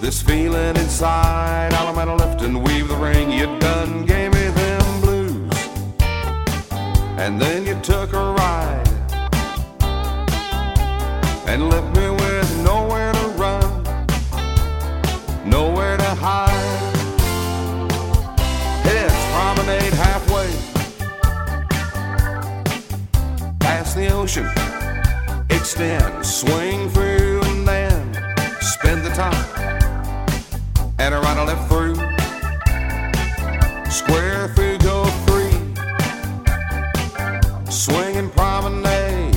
This feeling inside, Alameda lift and weave the ring. You done gave me them blues, and then you took a ride and left me with nowhere to run, nowhere to hide. Heads promenade halfway past the ocean, extend, swing through, and then spin the top and a right or left through, square through, go free, swing and promenade.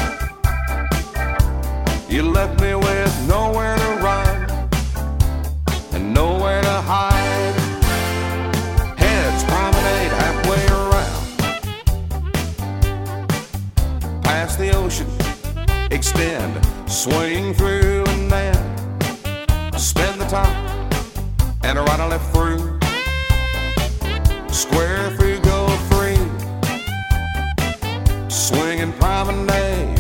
You left me with nowhere to run and nowhere to hide. Heads promenade halfway around past the ocean, extend, swing through, and then spin the top and a right or left through, square through, go free, swing and promenade.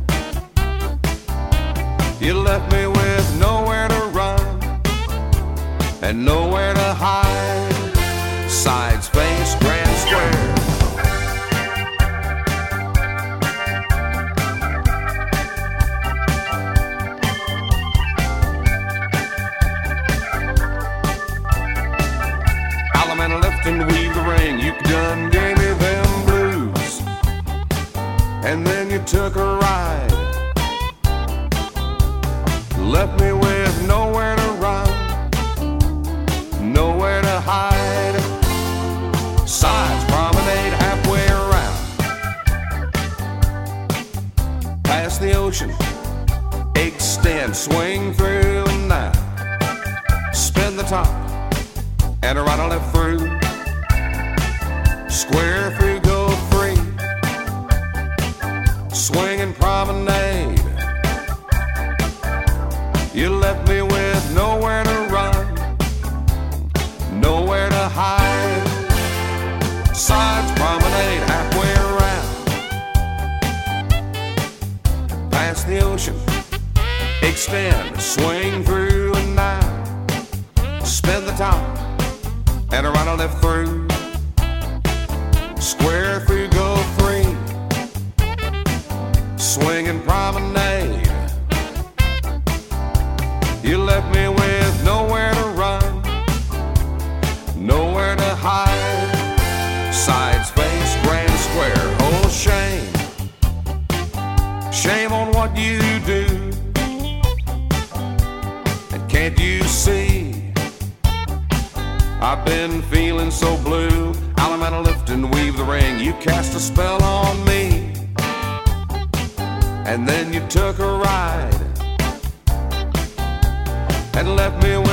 You left me with nowhere to run and nowhere to hide. Sides, face, grand square. Alameda lift and weave the ring. You done gave me them blues, and then you took a ride, left me with nowhere to run, nowhere to hide. Sides promenade halfway around past the ocean, extend, swing through, and now spin the top and a right or left through, square through, go free, swing and promenade. You left me with nowhere to run, nowhere to hide. Sides promenade halfway around past the ocean, extend, swing through, and now spin the top and a right or left through, square through, go free, swing and promenade. You left me with nowhere to run, nowhere to hide. Sides, face, grand square. Oh, shame, shame on what you do. And can't you see I've been feeling so blue? Alameda lift and weave the ring. You cast a spell on me, and then you took a ride and left me